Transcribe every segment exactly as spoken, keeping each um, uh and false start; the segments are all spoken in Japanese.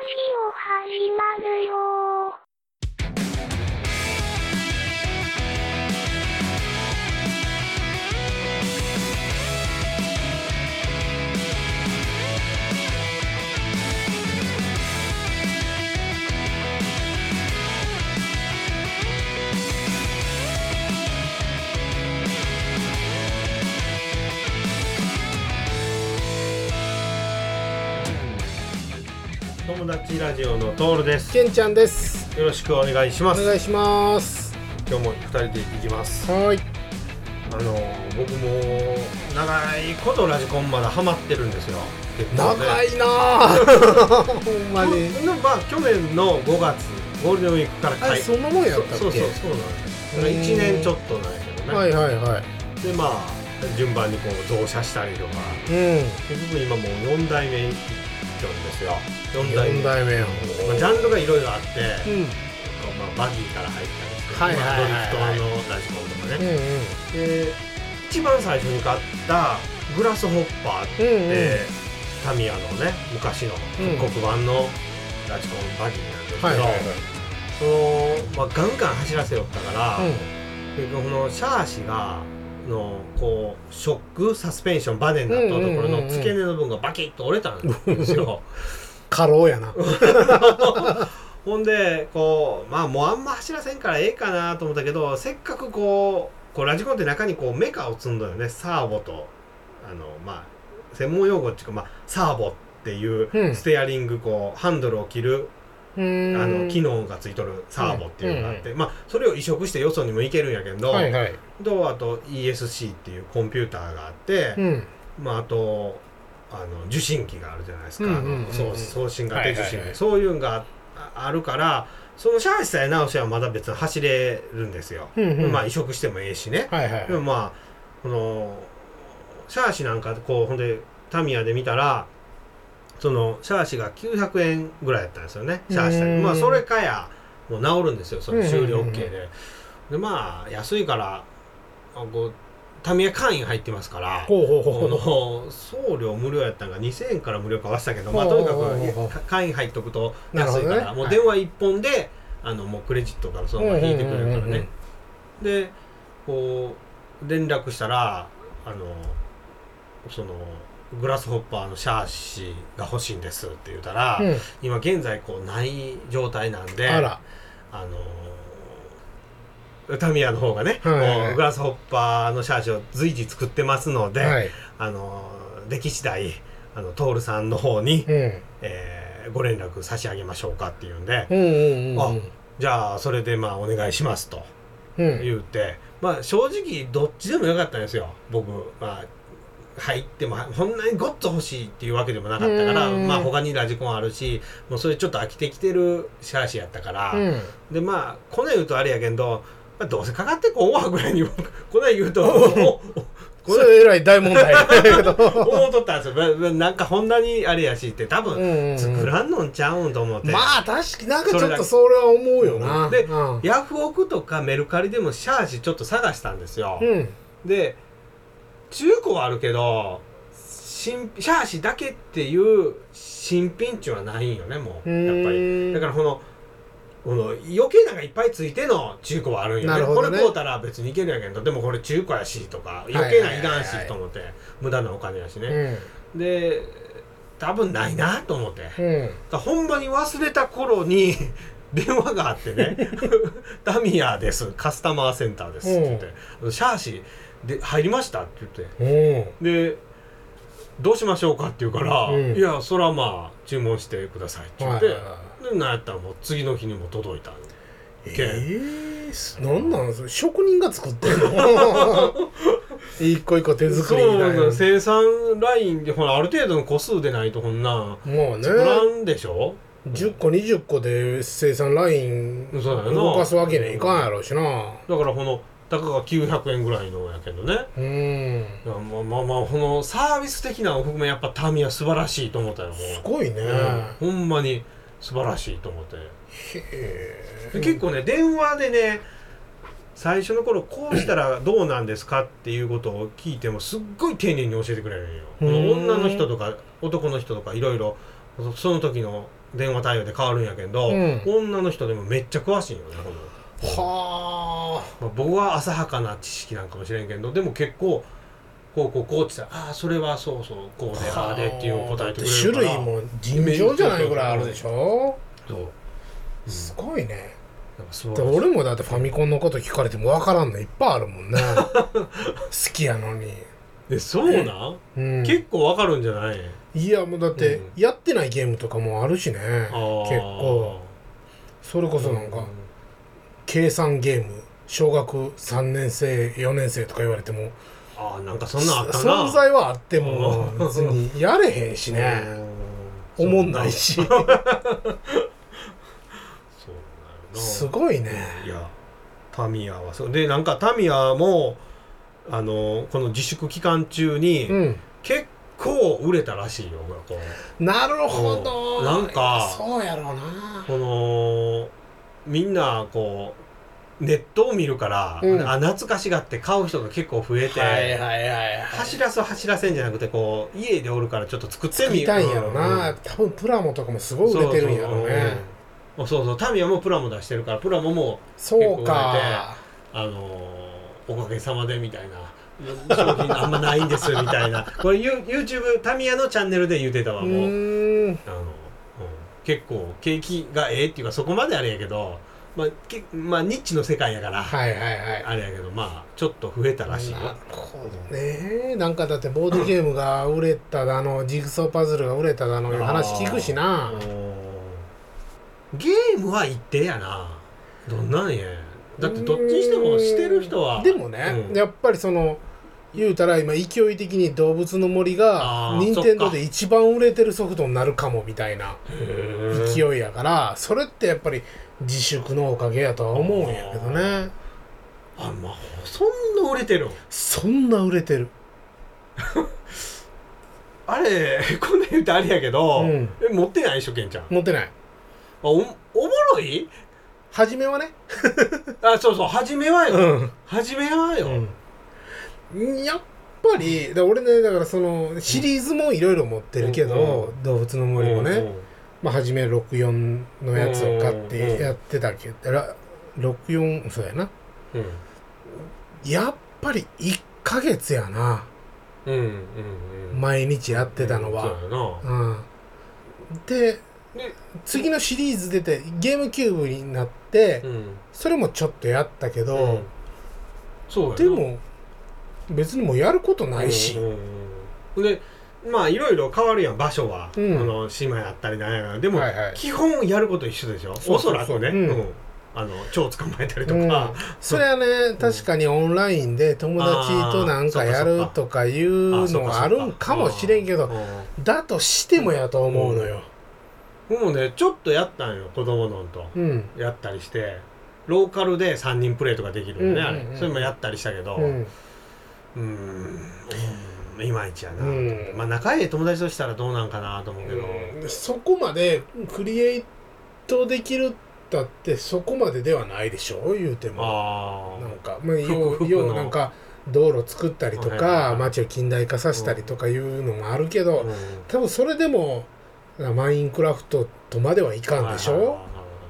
始まるよ友達ラジオのトールです。 けんちゃんです。 よろしくお願いします。 お願いします。 今日もふたりで行きます。 はい。 あの僕も長いことラジコンまだハマってるんですよ。結構ね、 長いなぁほんまに。 まあ去年のごがつゴールデンウィークからあそんなもんやったっけ。 そうそうそうなんです。いちねんちょっとなんやけどね。 はいはいはい。 でまあ順番にこう増車したりとか、 うん、 結局今もうよんだいめですよ。 よんだいめ、よんだいめやん、 まあ、ジャンルがいろいろあって、うんまあ、バギーから入ったりして、はいはいはいはい、ドリフトのラジコンとかね、うんうん、で一番最初に買ったグラスホッパーって、うんうん、タミヤのね昔の復刻版のラジコンバギーなんですけど、はいはいはい、その、まあ、ガンガン走らせよったから、うん、結局このシャーシがのこうショックサスペンションバネになったところの付け根の部分がバキッと折れたんですよ。 過労やな。 ほんでこうまあもうあんま走らせんからええかなと思ったけど、せっかくこうこうラジコンって中にこうメカを積んだよね。サーボとあのまあ専門用語っていうか、まあ、サーボっていうステアリングこうハンドルを切るあの機能がついとるサーボっていうのがあって、うんうん、まあそれを移植してよそにもいけるんやけど、はいはい、とあと イーエスシー っていうコンピューターがあって、うん、まああとあの受信機があるじゃないですか、うんうんうんうん、送, 送信型受信機、はいはいはい、そういうのがあるからそのシャーシさえ直してはまだ別に走れるんですよ、うんうん、まあ移植してもええしね、はいはいはい、でもまあこのシャーシなんかこうほんでタミヤで見たらそのシャーシがきゅうひゃくえんぐらいやったんですよね。シャーシたまあそれかやもう治るんですよ。その修理 OK で。でまあ安いからこうタミヤ会員入ってますから、ほうほうほうほうの送料無料やったんがにせんえんから無料かわしたけど、まあとにかく会員入っとくと安いから、ね、もう電話いっぽんで、はい、あのもうクレジットからそのまま引いてくれるからね。でこう連絡したらあのそのグラスホッパーのシャーシが欲しいんですって言ったら、うん、今現在こうない状態なんで、あらあのタミヤの方がね、はいはいはい、グラスホッパーのシャーシを随時作ってますので、はい、あのでき次第あのトールさんの方に、うんえー、ご連絡差し上げましょうかっていうんで、うんうんうんうん、あじゃあそれでまあお願いしますと言って、うん、まあ正直どっちでもよかったんですよ僕まあ入ってもこんなにゴッツ欲しいっていうわけでもなかったからまあ他にラジコンあるしもうそれちょっと飽きてきてるシャーシやったから、うん、でまあこない言うとあれやけど、まあ、どうせかかってこんわぐらいにこない言うとそれえらい大問題思うとったんですよ。なんかこんなにあれやしって多分作らんのんちゃうんと思って、うんうん、 まあ確かになんかちょっとそれは思うよな。 で、 うん、 ヤフオクとかメルカリでもシャーシちょっと探したんですよ、うん、で中古はあるけど新シャーシだけっていう新品値はないんよねもうやっぱりだからこのこの余計なんかいっぱいついての中古はあるんよね。これ買うたら別にいけるんやけどでもこれ中古やしとか余計ないらんしと思って無駄なお金やしね、うん、で多分ないなと思って、うん、ほんまに忘れた頃に電話があってねタミヤですカスタマーセンターですって言って、うん、シャーシで入りましたって言って、うん、でどうしましょうかって言うから、うん、いやそれはまあ注文してくださいって言って、はいはいはい、でなんやったらもう次の日にも届いたえー、なんなんそれ職人が作ってんの一個一個手作りみたいな。そう生産ラインでほらある程度の個数でないとこんなもう、ね、作らんでしょ。 じゅっこにじゅっこで生産ライン動かすわけにはいかんやろうしな。 だからこのたかがきゅうひゃくえんぐらいのやけどね。うん。まあまあまあこのサービス的なのを含めやっぱタミヤ素晴らしいと思ったよ。 すごいね、 うん。ほんまに素晴らしいと思って。へえ。結構ね電話でね最初の頃こうしたらどうなんですかっていうことを聞いてもすっごい丁寧に教えてくれるんよ。この女の人とか男の人とかいろいろその時の電話対応で変わるんやけど、 うん、 女の人でもめっちゃ詳しいよねこのはあ、 まあ、僕は浅はかな知識なんかもしれんけどでも結構こうこうこうって言ったらああそれはそうそうこうでああでっていうのを答えてくれるから種類も尋常じゃないぐらいあるでしょ。 そう、うん、 すごいね。 そうで俺もだってファミコンのこと聞かれても分からんのいっぱいあるもんね好きやのに。 えそうなん、うん、結構わかるんじゃない？ いやもうだってやってないゲームとかもあるしね、うん、結構それこそなんか、うん、計算ゲーム小学さんねんせいよねんせいとか言われてもああなんかそんなんあったな。 存在はあっても別にやれへんしねおもんないしそうすごいね。 いやタミヤはそうでなんかタミヤもあのこの自粛期間中に、うん、結構売れたらしいよこう。なるほど。 なんかそうやろうな。 このみんなこうネットを見るから、うん、あ懐かしがって買う人が結構増えて、 はいはいはいはい、 走らす走らせんじゃなくてこう家でおるからちょっと作ってみる。作りたいんやろな、うん、多分プラモとかもすごい売れてるんやろうね。 そうそう、そうそうタミヤもプラモ出してるからプラモも結構売れてあのおかげさまでみたいな商品あんまないんですみたいなこれ YouTube タミヤのチャンネルで言うてたわもう、うーんあの、うん、結構景気がええっていうかそこまであれやけどまあ、けまあニッチの世界やから、 はいはいはい、 あれやけどまあちょっと増えたらしいよ。なるほどね。なんかだってボードゲームが売れただのジグソーパズルが売れただのいう話聞くしな。 ゲームは一定やな。どんなんやだってどっちにしてもしてる人はでもね、うん、やっぱりその言うたら今勢い的に動物の森が任天堂で一番売れてるソフトになるかもみたいな勢いやからそれってやっぱり自粛のおかげやとは思うんやけどね。 あまあそんな売れてるそんな売れてるあれこんな言うとあれやけど、うん、え持ってないでしょケンちゃん。 持ってない。 あ お, おもろい初めはねあそうそう初めはよ、うん、初めはよ、 うん、やっぱりだ俺ねだからそのシリーズもいろいろ持ってるけど、うん、動物の森もね、うん、まあ初めろくじゅうよんのやつを買ってやってたけど、うん、ろくじゅうよんそうやな、うん、やっぱりいっかげつやな、うんうんうん、毎日やってたのは、うん、うん、で次のシリーズ出てゲームキューブになって、うん、それもちょっとやったけど、うん、そうでも別にもうやることないし、うんうん、でまあいろいろ変わるやん場所は、うん、あの島やったりなんやでも、はいはい、基本やること一緒でしょ。おそらくね、うんうん、あの蝶捕まえたりとか、うん、 それはね確かにオンラインで友達となんかやるとかいうのがあるんかもしれんけどだとしてもやと思うのよ。 もうねちょっとやったんよ子供のんと、うん、やったりしてローカルでさんにんプレイとかできるよね、うんうんうん、あれそれもやったりしたけど、うん、うーんいまいちやな、うん、まあ仲いい友達としたらどうなんかなと思うけど、 うん、そこまでクリエイトできるだってそこまでではないでしょ言うても。あなんかまあようようなんか道路作ったりとか、はいはい、街を近代化させたりとかいうのもあるけど、うん、多分それでもマインクラフトとまではいかんでしょ。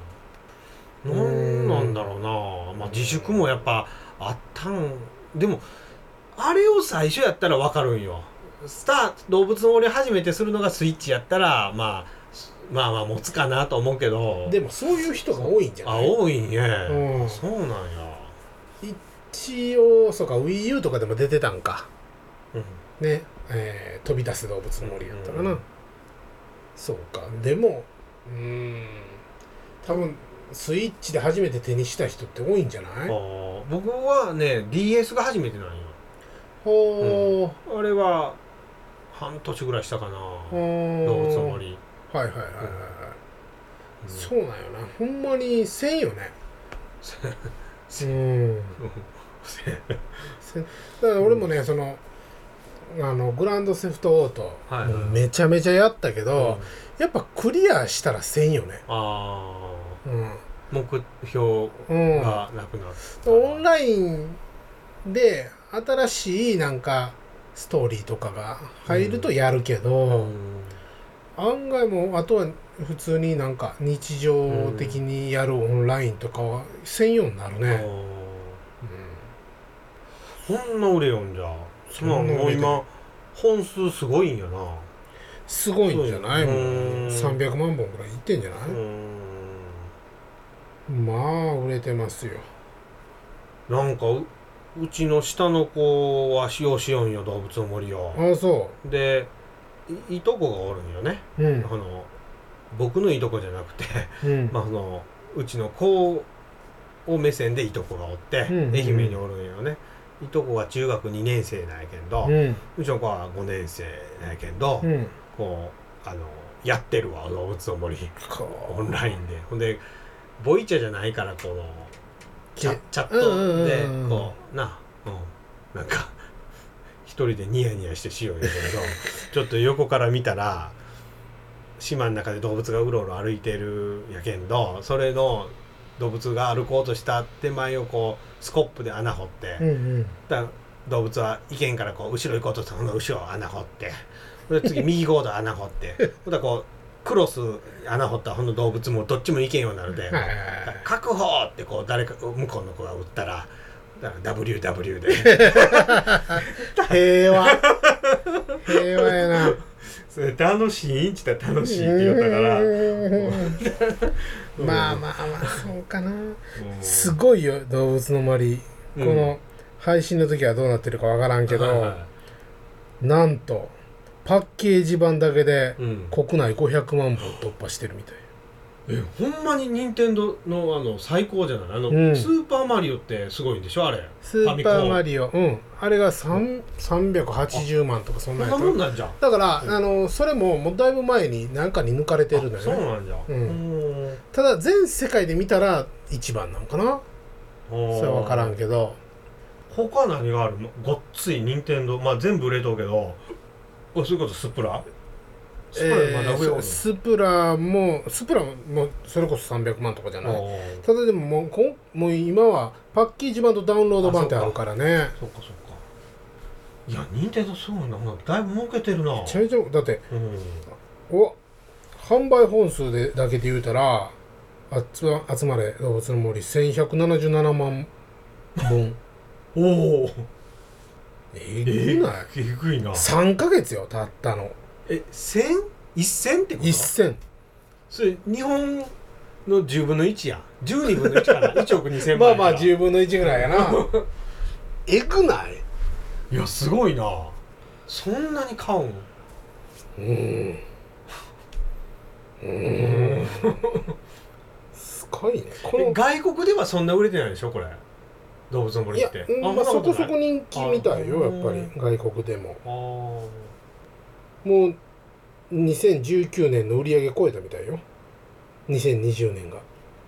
なんなんだろうな、まあ、自粛もやっぱあったんでもあれを最初やったら分かるんよ。スター動物の森初めてするのがスイッチやったら、まあ、まあまあ持つかなと思うけどでもそういう人が多いんじゃない。 あ多いんや、うん、そうなんや。 一応そうか WiiU とかでも出てたんか、うん、ね、えー、飛び出す動物の森やったかな、うん、そうか。でもうーん多分スイッチで初めて手にした人って多いんじゃない。あ僕はね ディーエス が初めてなんよ。ほう、うん、あれは半年ぐらいしたかな動物の森。 はいはいはいはいはい、うん、そうなんよなほんまにせんよねうんだから俺もね、うん、そのあのグランドセフトオート、はいはい、めちゃめちゃやったけど、うん、やっぱクリアしたらせんよね。ああ、うん、目標がなくなった、 うん、オンラインで新しいなんかストーリーとかが入るとやるけど、うん、 案外もうあとは普通になんか日常的にやるオンラインとかは専用になるね、 うん、そんな売れよんじゃそんなもう今本数すごいんやなすごいんじゃないもうんうさんびゃくまんぼんぐらいいってんじゃないうんまあ売れてますよなんか う, うちの下の子は使用しよんよ動物の森をああそで い, いとこがおるんよね、 ううんあの僕のいとこじゃなくてうんまあ、そのうちの子を目線でいとこがおって、 うんうんうん、 愛媛におるんよねいとこが中学にねん生なんやけんど、 うん、 うちの子はごねん生なんやけんど、 うん、 こうあのやってるわ動物の森こオンラインでほんでボイチャじゃないからこのチャチャットでうんうんうんうんこうな、うん、なんか一人でニヤニヤしてしようやけどちょっと横から見たら島の中で動物がうろうろ歩いてるやけんどそれの動物が歩こうとした手前をこうスコップで穴掘って、 うんうん、 だ動物は行けんからこう後ろ行こうとしたら後ろ穴掘ってで次右ゴード穴掘ってほんだこうクロス穴掘ったらほんの動物もどっちも行けんようになるで確保ってこう誰か向こうの子が打ったらだから ダブリューダブリュー で平和平和やなそれ楽しいんちったら楽しいって言ったからまあまあまあそうかなすごいよ動物の森、うん、この配信の時はどうなってるかわからんけど、はいはい、なんとパッケージ版だけで国内ごひゃくまんぼん突破してるみたい、 うん、えほんまに任天堂のあの最高じゃないあの、うん、スーパーマリオってすごいんでしょあれスーパーマリオうんあれがさんびゃくはちじゅうまんとかそんなやつそんなもんなんじゃだから、うん、あのそれももうだいぶ前に何かに抜かれてるのよねそうなんじゃ、 うん、ただ全世界で見たら一番なんかなそれは分からんけど他何があるのごっつい任天堂まあ全部売れとうけどそういうことスプラスプラまだ上、えー、スプラもスプラもそれこそさんびゃくまんとかじゃないただでももうこもう今はパッケージ版とダウンロード版ってあるからねそうかそうかいや任天堂すごいなだいぶ儲けてるなめちゃめちゃだって、うん、お販売本数でだけで言うたらあつ集まれ動物の森せんひゃくななじゅうななまんぼんおおえぐないえぐいなさんかげつよたったのえ千一千ってこと一千それ日本のじゅうぶんのいちやんじゅうにぶんのいちかないちおくにせんまんまあまあじゅうぶんのいちぐらいやなえぐないいやすごいなそんなに買うんうんうんすごいねこの外国ではそんな売れてないでしょこれ動物の森って。 いや、まあ、そこそこ人気みたいよ、やっぱり外国でも。あもうにせんじゅうきゅうねんの売り上げ超えたみたいよ。にせんにじゅうねんが。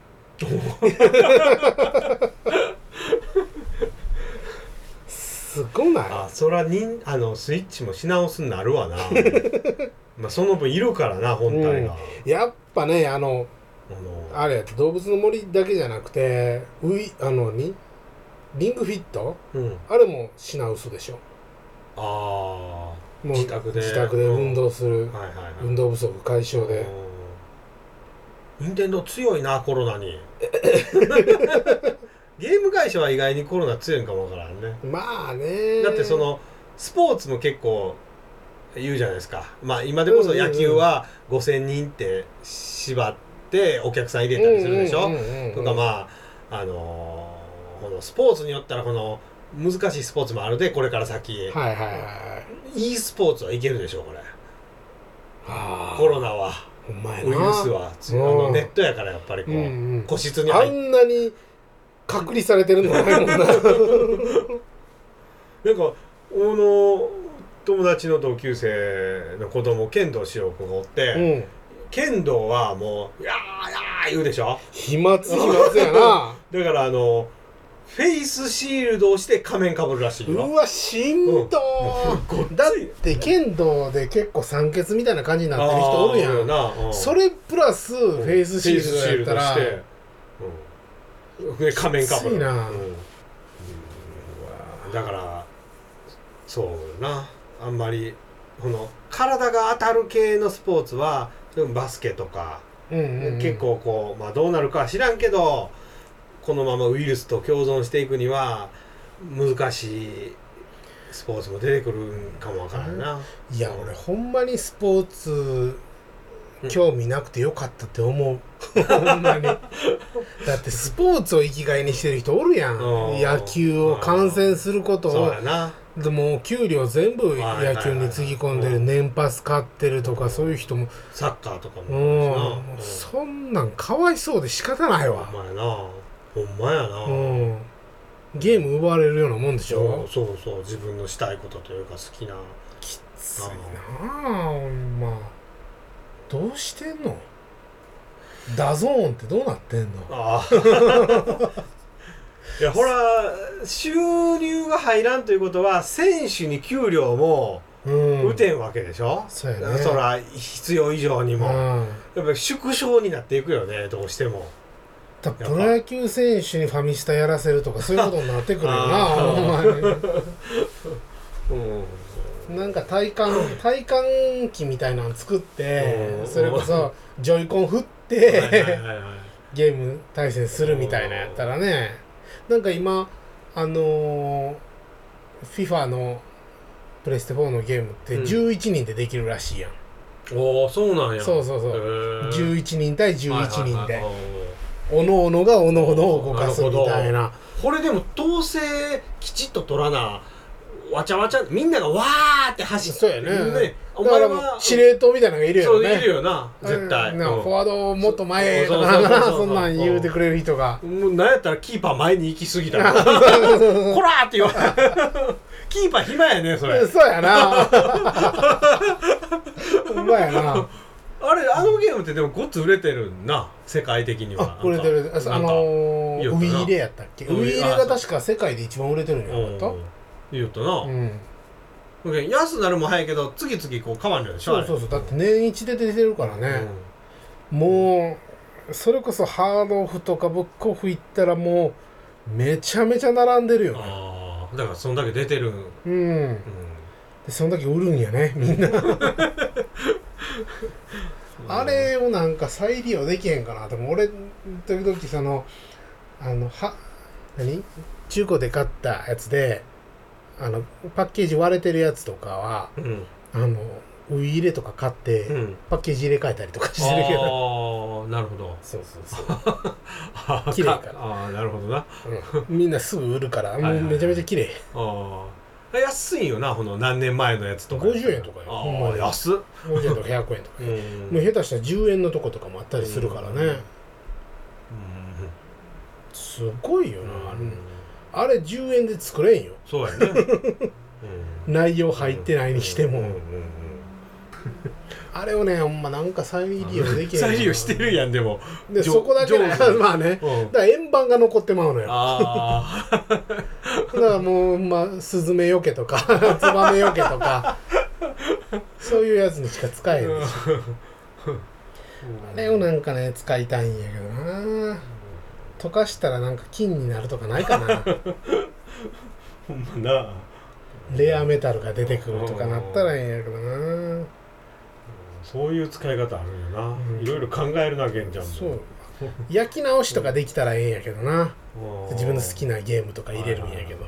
すごない？ あ、そらにあのスイッチもし直すになるわな。まあその分いるからな本体が。 うん、やっぱねあのあのあれや動物の森だけじゃなくてウイあのに。リングフィット、うん、あれも品薄でしょああもう自宅で自宅で運動する、うんはいはいはい、運動不足解消で任天堂強いなコロナにゲーム会社は意外にコロナ強いんかもわからんねまあねだってそのスポーツも結構言うじゃないですかまあ今でこそ野球はごせんにんって縛ってお客さん入れたりするでしょとかまああのーこのスポーツによったらこの難しいスポーツもあるでこれから先、 はいはいはい、 e スポーツはいけるでしょこれあコロナはお前ウイルスはあのネットやからやっぱりこう、うんうん、個室に入っあんなに隔離されてるのないもんななんか俺の友達の同級生の子供剣道しよう子がおって、うん、剣道はもう「やーやー」言うでしょ飛沫飛沫やなだからあのフェイスシールドをして仮面かぶるらしいようわしんど、うん、だって剣道で結構酸欠みたいな感じになってる人おるやんな、うん、それプラスフェイスシールドやったら、 うん、仮面かぶるきついな、うん、 だからそうなあんまりこの体が当たる系のスポーツはバスケとか、 うんうんうん、 結構こう、まあ、どうなるかは知らんけどこのままウイルスと共存していくには難しいスポーツも出てくるんかもわからんな、 いや俺ほんまにスポーツ興味なくてよかったって思うほんまにだってスポーツを生きがいにしてる人おるやん、野球を観戦することを、 そうやな、 でも給料全部野球につぎ込んでる、年パス買ってるとかそういう人もサッカーとかもうん、そんなんかわいそうで仕方ないわ。 ほんまやな、ほんまやな、 うん、ゲーム奪われるようなもんでしょ。 そうそうそう、自分のしたいことというか好きな。 きついなあほんま。どうしてんの？ダゾーンってどうなってんの？ ああいやほら収入が入らんということは選手に給料も打てんわけでしょ、うん、 そうやね、 そら必要以上にも、うん、やっぱり縮小になっていくよね、どうしても。 だプロ野球選手にファミスタやらせるとかそういうことになってくるよなほんまに、うん、なんか体感体感機みたいなの作って、うん、それこそジョイコン振ってゲーム対戦するみたいなやったらね、なんか今あのー、FIFA のプレステフォーのゲームってじゅういちにんでできるらしいやん、 うん、おーそうなんや。 そうそうそうじゅういちにん対じゅういちにんでおのおのがおのおのを動かすみたいな。 これでも統制きちっと取らなわちゃわちゃみんながわーって走ってそうやね、 ね、お前は司令塔みたいなのがいるよね。 そういるよな絶対、うん、 フォワードもっと前とかそんなん言うてくれる人が、 もうなんやったらキーパー前に行き過ぎたらこらーって言わキーパー暇やねそれ。 そうやなほんまやな。 あれあのゲームってでもごっつ売れてるな世界的には。 あ売れてる。あのー、ウィーレやったっけ。ウィーレが確か世界で一番売れてるんやなかった。 言うとな、 うん、 安なるも早いけど次々こう変わるよでしょ。 そうそうそう、だって年一で出てるからね、うん、もうそれこそハードオフとかブックオフ行ったらもうめちゃめちゃ並んでるよね。 ああだからそんだけ出てる。うん、 うん、でそんだけ売るんやねみんなあれをなんか再利用できへんかなと。俺時々そのあのは何中古で買ったやつであのパッケージ割れてるやつとかは、うん、あのウイ入れとか買って、うん、パッケージ入れ替えたりとかしてるけど。 ああなるほど。 そうそうそう綺麗から。 ああなるほどな、 うん、みんなすぐ売るからもうめちゃめちゃ綺麗。 ああ安いよなこの何年前のやつとか。 ごじゅうえんとかよ。 ほんまに安っ。 ごじゅうえんとかひゃくえんとか、うん、もう下手したらじゅうえんのとことかもあったりするからね、うん、すごいよな、うん、あれじゅうえんで作れんよ。 そうやね、 うん、内容入ってないにしても、うんうんうんうん、あれをねほんまなんか再利用できへん。 再利用してるやん。でもでそこだけねまあね、うん、だから円盤が残ってまうのよ。あだからもうまあスズメよけとかツバメよけとかそういうやつにしか使えへんでしょ、うん、あれをなんかね使いたいんやけどな、うん、溶かしたらなんか金になるとかないかなほんまなレアメタルが出てくるとかなったらいいんやけどな。 そういう使い方あるよな、うん、いろいろ考えるなけんじゃん。 そう焼き直しとかできたらええんやけどな自分の好きなゲームとか入れるんやけど。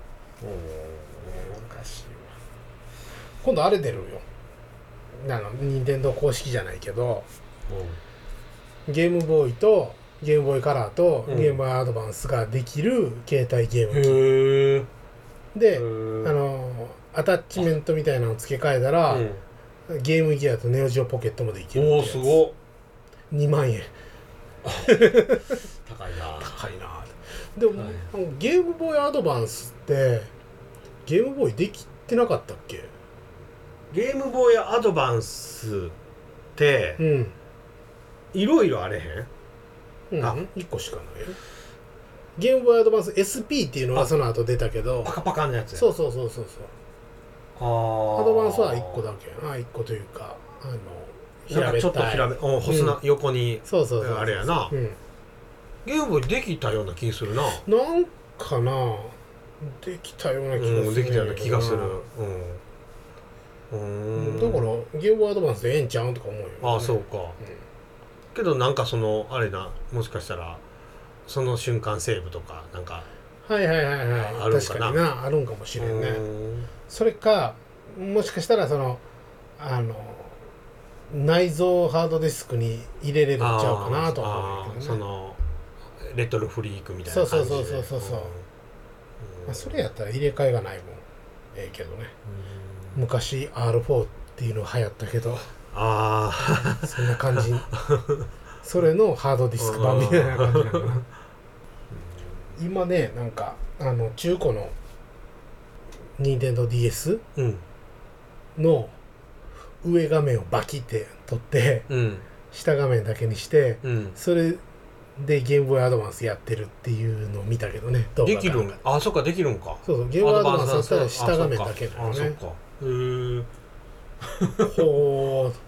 おかしいわ。今度あれ出るよあの任天堂公式じゃないけどゲームボーイとゲームボーイカラーとゲームボーイアドバンスができる携帯ゲーム機であのアタッチメントみたいなのを付け替えたら、うんゲームギアとネオジオポケットもできる。 おおすごっ。 にまんえん高いな高いな。でも、はい、ゲームボーイアドバンスってゲームボーイできてなかったっけ。 ゲームボーイアドバンスっていろいろあれへん、 うん、あいっこしかないよ。ゲームボーイアドバンス エスピー っていうのがその後出たけどパカパカのやつや。 そうそうそうそうそう。アドバンスはいっこだけあいっこというかあの平べったいちょっと平べお細な、うん、横にそうそうそうあれやな、うん、ゲームボーイできたような気するな。 なんかなできたような気がする、 うん、できたような気がする、うん、 うーんだからゲームボーイアドバンスでええんちゃうとか思うよ、ね、 ああそうか、 うん、 けどなんかそのあれなもしかしたらその瞬間セーブとかなんかはいはいはいはいあるんかな確かになあるんかもしれんね。 うーんそれかもしかしたらそのあの内蔵ハードディスクに入れれるんちゃうかなとは思うんだけどね。 そのレトロフリークみたいそうそうな感じでそうそうそうそう、 んまあ、それやったら入れ替えがないもんええけどね。昔 アールフォー っていうのが流行ったけどあそんな感じそれのハードディスク版みたいな感じなのかな今ねなんかあの中古のニンテンドー ディーエスあうんの上画面をバキって取ってうん下画面だけにしてうんそれでゲームボーイアドバンスやってるっていうのを見たけどね。動画できるんかあそっかできるんかそうそうゲームボーイアドバンスだったら下画面だけなのね。 あそっかへえほー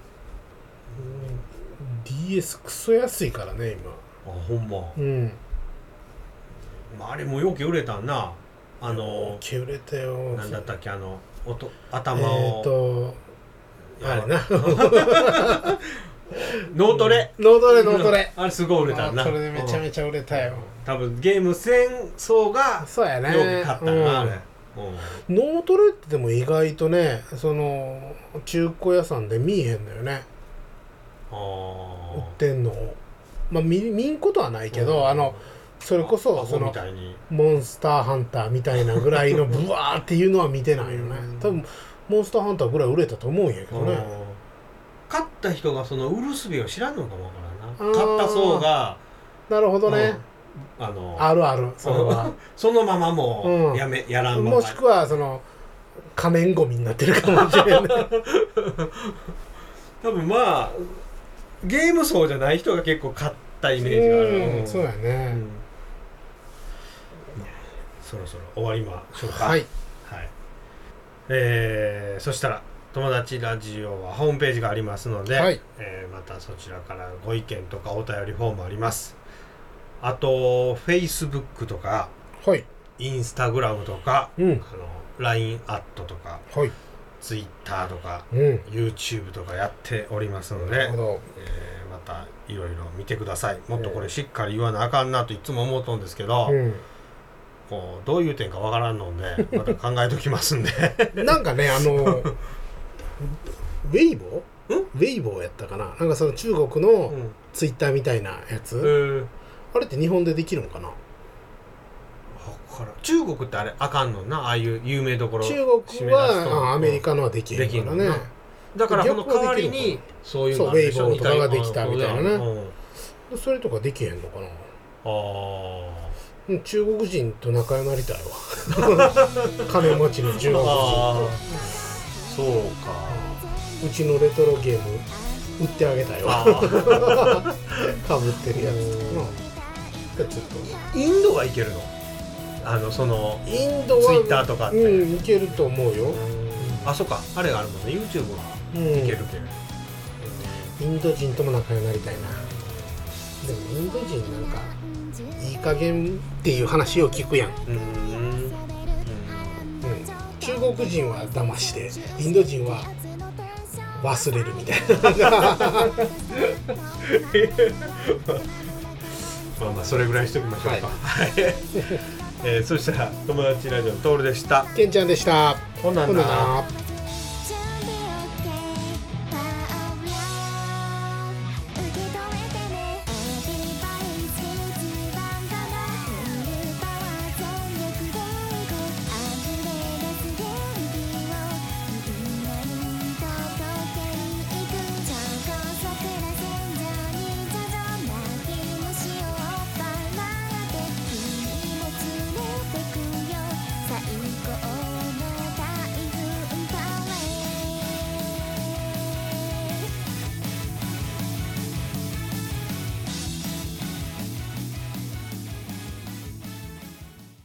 ディーエス クソ安いからね今。 あほんま、 うんまあ、あれもよく売れたんなあの受け売れたよ。 なんだったっけあの音頭えを、 ーとあれな脳トレ脳トレ脳トレあれすごい売れたんなそれでめちゃめちゃ売れたよ。 多分ゲーム戦争がそうやねよく買ったな、あれ、うん脳トレってでも意外とねその中古屋さんで見えへんのよねあ売ってんのを。まあ見見んことはないけど、 うんあのそれこそアホみそのたいにモンスターハンターみたいなぐらいのブワーっていうのは見てないよねうん多分モンスターハンターぐらい売れたと思うんやけどね。 うん買った人がその売る術を知らんのかもわからんあーな買った層がなるほどね、 うんあのあるあるそれはそのままもうんうやめ、やらんままもしくはその仮面ゴミになってるかもしれない多分まあゲーム層じゃない人が結構買ったイメージがある、 うんそうやうね、 んそろそろ終わりましょうかはいはいえー、そしたら友達ラジオはホームページがありますので、 はいえーまたそちらからご意見とかお便りフォームあります。あと Facebook とかはい Instagram とか、 うんあの ライン アットとかはい Twitter とかうん YouTube とかやっておりますので、 なるほどえーまたいろいろ見てください。もっとこれしっかり言わなあかんなといつも思うとんですけど、 うんこうどういう点かわからんのでまた考えときますんでなんかねあのウェイボーウェイボーやったかななんかその中国のうんツイッターみたいなやつ、 えーあれって日本でできるのかな。 わからん中国ってあれあかんのなああいう有名どころ中締国め出すとはあアメリカのはできるからねできるのなだからこの代わりにそういうのあるでしょそうウェイボーとかができたみたいなねうんうんそれとかできへんのかな。 あうん中国人と仲良くなりたいわ金持ちの中国人あとそうかうちのレトロゲーム売ってあげたいわあーかぶってるやつとかなちょっとインドはいけるのあのそのインドはツイッターとかってうんいけると思うよ、 あそっかあれがあるもんね YouTube はうん、 いけるけどインド人とも仲良くなりたいな。でもインド人なんかいい加減っていう話を聞くやん、 うんうんうん、中国人は騙してインド人は忘れるみたいなまあまあそれぐらいにしときましょうかはい、えーそしたら友達ラジオのトールでしたケンちゃんでした。 ほんなんほんななら